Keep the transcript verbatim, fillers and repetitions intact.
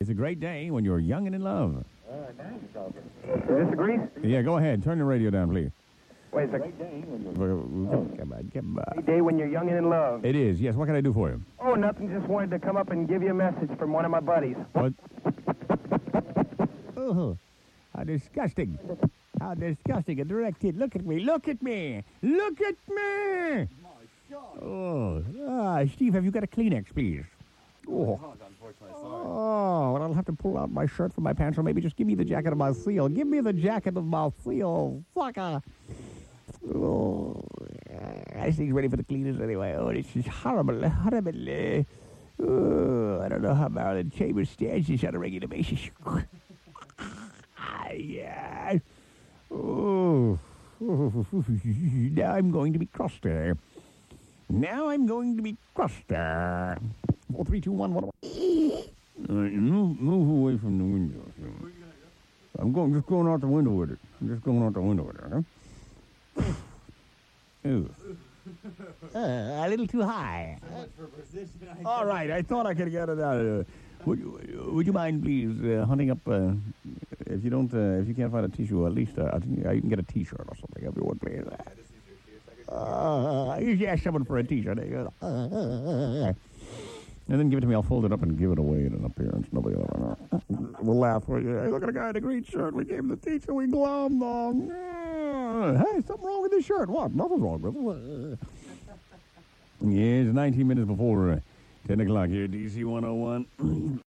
It's a great day when you're young and in love. Uh, now you're talking. Is this the grease? Yeah, go ahead. Turn the radio down, please. Wait a second. Come on, come on. Great day when you're young and in love. It is. Yes, what can I do for you? Oh, nothing. Just wanted to come up and give you a message from one of my buddies. What? Oh, how disgusting. How disgusting. A direct hit. Look at me. Look at me. Look at me. Oh, ah, Steve, have you got a Kleenex, please? Oh. Oh, well, I'll have to pull out my shirt from my pants, or maybe just give me the jacket of my seal. Give me the jacket of my seal, fucker. Oh, I think he's ready for the cleaners anyway. Oh, this is horrible, horrible. Oh, I don't know how Marilyn Chambers stands this on a regular basis. Yeah. Oh. Now I'm going to be crusty. Now I'm going to be crusty. Four, three, two, one, one. All right, move, move away from the window. I'm going, just going out the window with it. I'm just going out the window with it, huh? Ooh. Uh, a little too high. All right, I thought I could get it out of there. Would you, would you mind, please, uh, hunting up, uh, if you don't, uh, if you can't find a tissue, at least uh, I think you can get a T-shirt or something, if you would, please. Uh, you should ask someone for a T-shirt. And then give it to me. I'll fold it up and give it away in an appearance. Nobody will we'll laugh. Hey, look at the guy in the green shirt. We gave him the T-shirt. We glommed on. Hey, something wrong with this shirt. What? Nothing's wrong with it. Yeah, it's nineteen minutes before uh, ten o'clock here at D C one oh one.